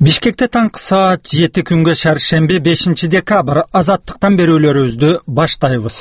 Бишкекте таңкы саат 7 күнгө шаршемби 5 декабрь азаттыктан берүүлөрүбүздү баштайбыз.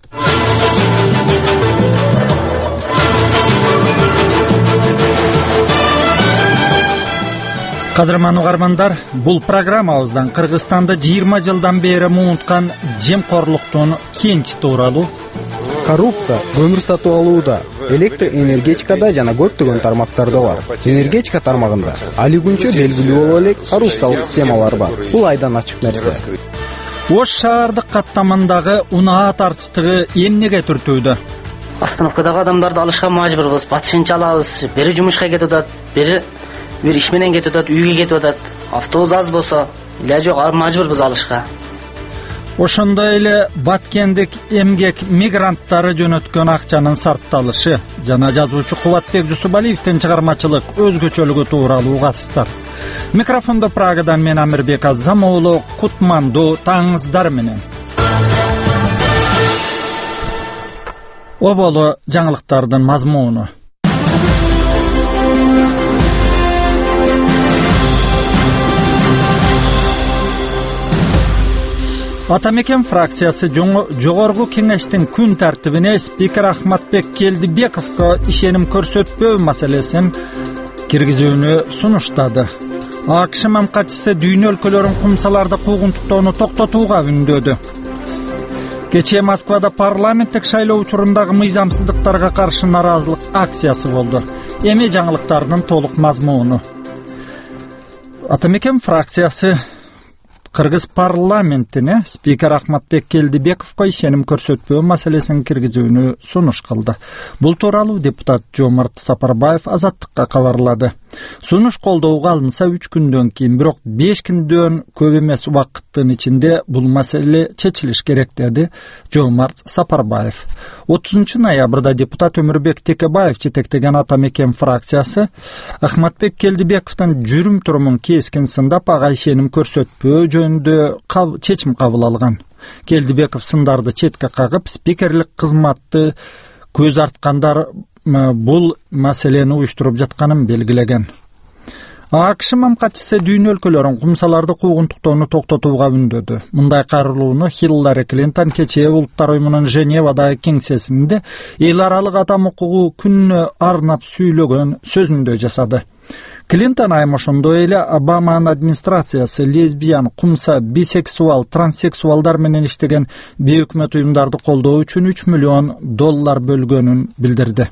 Кадырман угармандар, бул программабыздан Кыргызстанда 20 жылдан бери муунткан жемкорлуктун кенчи тууралуу, коррупция көмүр сатып алууда, электр энергетикада жана көптөгөн тармактарда бар. Энергетика тармагында али күнчө белгилүү боло элек коррупциялык схемалар бар. Бул айдан ачык нерсе. Ош шаардык каттамындагы унаа тартыштыгы эмнеге түртүүдө? Остановкадагы адамдарды алышка мажбурбуз, батышынча алабыз. Бери жумушка кетип атат, бери бир иш менен кетип атат, үйгө кетип атат. Автобус аз болсо, ила жок, мажбурбуз алышка. Ошондой эле Баткендик эмгек мигранттары жөнөткөн акчанын сарпталышы жана жазуучу Кубатбек Жусупалиевдин чыгармачылык өзгөчөлүгү тууралуу угасыздар. Микрофондо Прагадан мен Амирбек Азам уулу, кутмандуу таңыңыздар менен. Оболу жаңылыктардын мазмуну. Атамекен фракциясы жогорку кеңештин күн тартибине спикер Ахматбек Келдибековго ишеним көрсөтпөө маселесин киргизүүнү сунуштады. АКШ мамкатчысы дүйнө өлкөлөрүн кумсаларда куугунтуктоону токтотууга үндөдү. Кечээ Москвада парламенттик шайлоо учурундагы мыйзамсыздыктарга каршы наразылык акциясы болду. Эми жаңылыктардын толук мазмуну. Атамекен фракциясы Кыргыз парламентине спикер Ахматбек Келдибековго ишеним көрсөтпөө маселесин киргизүүнү сунуш кылды. Бул тууралуу депутат Жомарт Сапарбаев Азаттыкка кабарлады. Сунуш колдоого алынса 3 күндөн кийин, бирок 5 күндөн көп эмес убакыттын ичинде бул маселе чечилиш керек, деди Жомарт Сапарбаев. 30 ноябрда депутат Өмүрбек Текебаев жетектеген Атамекен фракциясы Ахматбек Келдибековдун жүрүм-турумун кескин сындап, ага ишеним көрсөтпөө жөнүндө чечим кабыл алган. Келдибеков сындарды четке кагып, спикерлик кызматты көз арткандар бул маселени уюштуруп жатканын белгилеген. АКШ мамкатчысы дүйнө өлкөлөрүн кумсаларды куугунтуктоону токтотууга үндөдү. Мындай кайрылууну Хиллари Клинтон кечээ Улуттар уюмунун Женевадагы кеңсесинде эл аралык адам укугу күнүнө арнап сүйлөгөн сөзүндө жасады. Клинтон айым ошондой эле Обаманын администрациясы лесбиян, кумса, бисексуал, транссексуалдар менен иштеген бейөкмөт уюмдарды колдоо үчүн $3 миллион бөлгөнүн билдирди.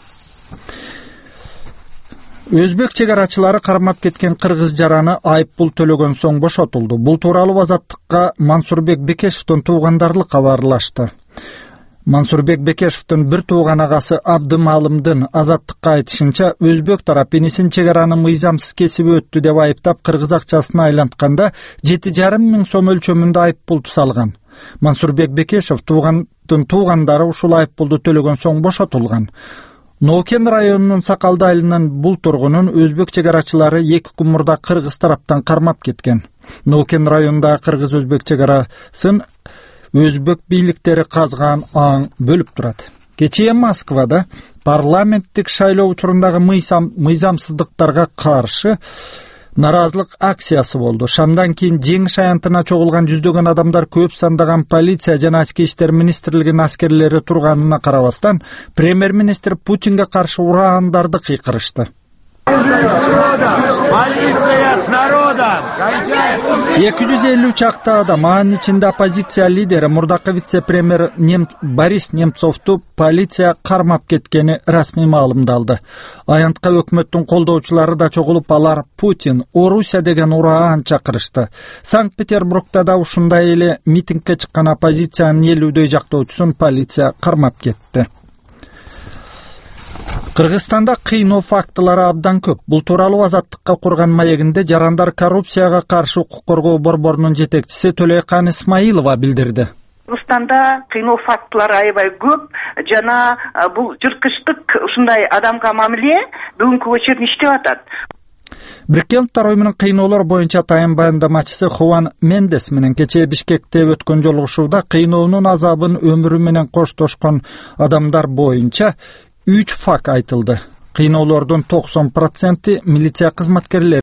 Өзбек чегарачылары кармап кеткен кыргыз жараны айыппул төлөгөн соң бошотулду. Бул тууралуу Азаттыкка Мансурбек Бекешевдин туугандары кабарлашты. Мансурбек Бекешевдин бир тууган агасы Абдымалымдын Азаттыкка айтышынча, өзбек тарап энисин чегараны мыйзамсыз кесип өттү деп айыптап, кыргыз акчасына айлантканда 7,5 миң сом өлчөмүндө айыппул салган. Мансурбек Бекешев туугандары ушул айыппулду төлөгөн соң бошотулган. Нокен районунун Сакалды айылынын бул тургунун өзбек чегарачылары 2 күн мурда кыргыз тараптан кармап кеткен. Нокен районундагы кыргыз-өзбек чегарасын өзбек бийликтери казган аң бөлүп турат. Кечээ Москвада парламенттик шайлоо учурундагы мыйзамсыздыктарга каршы наразылык акциясы болду. Шамдан кийин жеңиш аянтына чогулган жүздөгөн адамдар көп сандаган полиция жана ички иштер министрлигинин аскерлери турганына карабастан, премьер-министр Путинге каршы ураандарды кыйкырышты. 250 чакты адам, анын ичинде оппозиция лидери, мурдакы вице-премьер Борис Немцовду полиция кармап кеткени расмий маалымдалды. Аянтка өкмөттүн колдоочулары да чогулуп, алар Путин, Орусия деген ураан чакырышты. Санкт-Петербургда да ушундай эле митингге чыккан оппозициянын элүүдөй жактоочусун полиция кармап кетти. Кыргызстанда кыйноо фактылары абдан көп. Бул тууралуу Азаттыкка курган маегинде жарандар коррупцияга каршы укук коргоо борборунун жетекчиси Төлөйкан Исмаилова билдирди. Кыргызстанда кыйноо фактылары аябай көп жана бул жырткычтык ушундай адамга мамиле бүгүнкүгө чейин иштеп атат. Бириккен Улуттар уюмунун кыйноолор боюнча тайын баяндамачысы Хуан Мендес менен кечээ Бишкекте өткөн жолугушууда кыйноонун азабын өмүрү менен коштошкон адамдар боюнча 3 факт айтылды. Кыйноолордун 90% милиция кызматкерлери